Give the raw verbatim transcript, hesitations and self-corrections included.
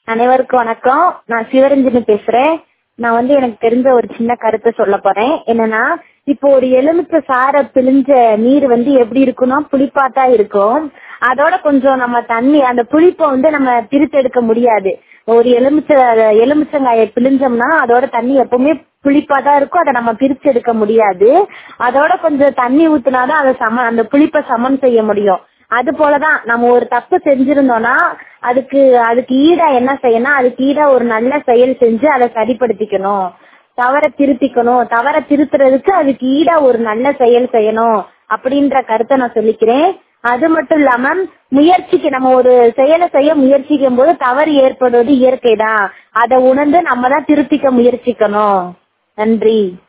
அனைவருக்கும் வணக்கம். நான் சிவரஞ்சனி பேசுறேன். நான் வந்து எனக்கு தெரிஞ்ச ஒரு சின்ன கருத்தை சொல்ல போறேன். என்னன்னா, இப்போ ஒரு எலுமிச்சை சாரை பிழிஞ்ச நீர் வந்து எப்படி இருக்குன்னா புளிப்பாட்டா இருக்கும். அதோட கொஞ்சம் நம்ம தண்ணி அந்த புளிப்பை வந்து நம்ம பிரித்தெடுக்க முடியாது. ஒரு எலுமிச்சை எலுமிச்சங்காயை பிழிஞ்சோம்னா அதோட தண்ணி எப்பவுமே புளிப்பாதான் இருக்கும். அதை நம்ம பிரிச்சு எடுக்க முடியாது. அதோட கொஞ்சம் தண்ணி ஊத்துனாதான் அதை சம அந்த புளிப்பை சமன் செய்ய முடியும். அது போலதான் நம்ம ஒரு தப்பு செஞ்சிருந்தோம்னா அதுக்கு அதுக்கு ஈடா என்ன செய்யணும், அதுக்கு ஈடா ஒரு நல்ல செயல் செஞ்சு அதை சரிப்படுத்திக்கணும். தவற திருத்திக்கணும். தவற திருத்துறதுக்கு அதுக்கு ஈடா ஒரு நல்ல செயல் செய்யணும் அப்படின்ற கருத்தை நான் சொல்லிக்கிறேன். அது மட்டும் இல்லாம முயற்சிக்கு நம்ம ஒரு செயலை செய்ய முயற்சிக்கும் போது தவறு ஏற்படுவது இயற்கைதான். அதை உணர்ந்து நம்ம தான் திருத்திக்க முயற்சிக்கணும். நன்றி.